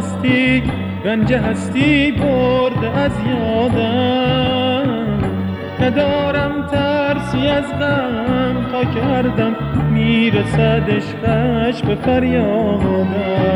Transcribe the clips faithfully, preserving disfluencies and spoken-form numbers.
مستی رنج هستی برده از یادم. ندارم ترسی از غم تا کردم میرسد عشقش به فریادم.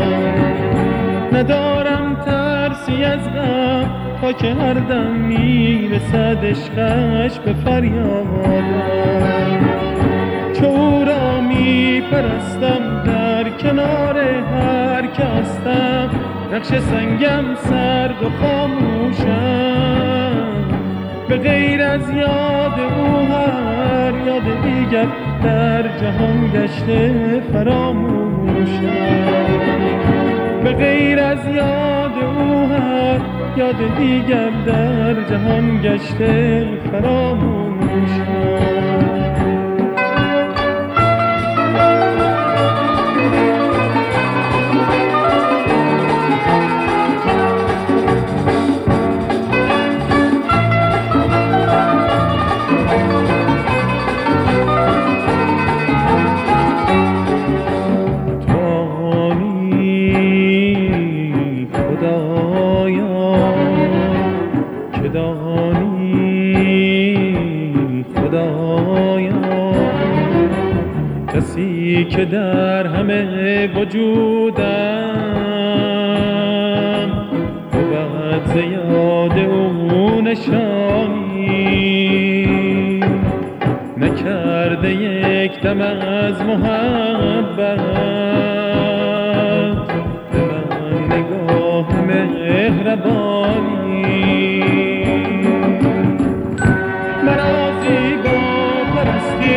ندارم ترسی از غم تا کردم میرسد عشقش به فریادم. چو او را میپرستم در کنار هر که هستم، نقش سنگم سرد و خاموشم. به غیر از یاد او هر یاد دیگر در جهان گشته فراموشم. به غیر از یاد او هر یاد دیگر در جهان گشته فراموشم. کسی که در همه وجودم بود ز یاد او نشانی، نکرده یک دم از محبت به من نگاه مهربانی. مرا زیبا پرستی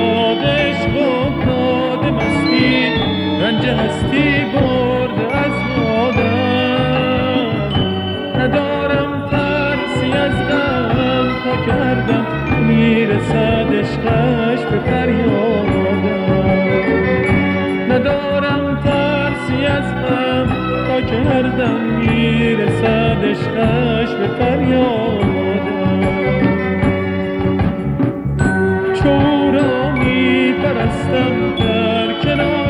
رنج هستی برده از یادم. ندارم ترسی از غم تا کردم میرسد عشقش به فریادم. ندارم ترسی از غم تا کردم میرسد عشقش به فریادم. چو او را میپرستم در کنار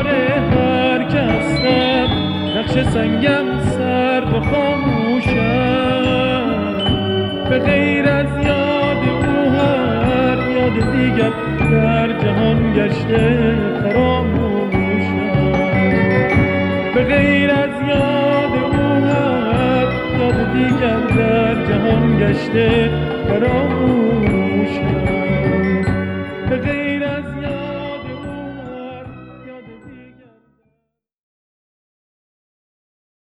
نقش سنگم سرد و خاموشم. به غیر از یاد او هر یاد دیگر در جهان گشته فراموشم. به غیر از یاد او هر یاد دیگر در جهان گشته فراموشم.